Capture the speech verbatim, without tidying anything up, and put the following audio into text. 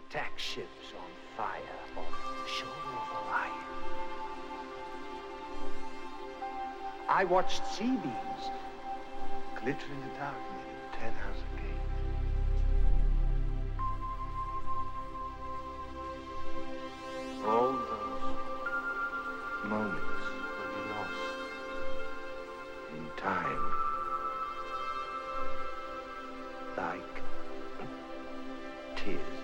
attack ships on fire off the shoulder of Orion. I watched sea beams glitter in the dark near the Ten House Gate. All those moments will be lost in time, like tears.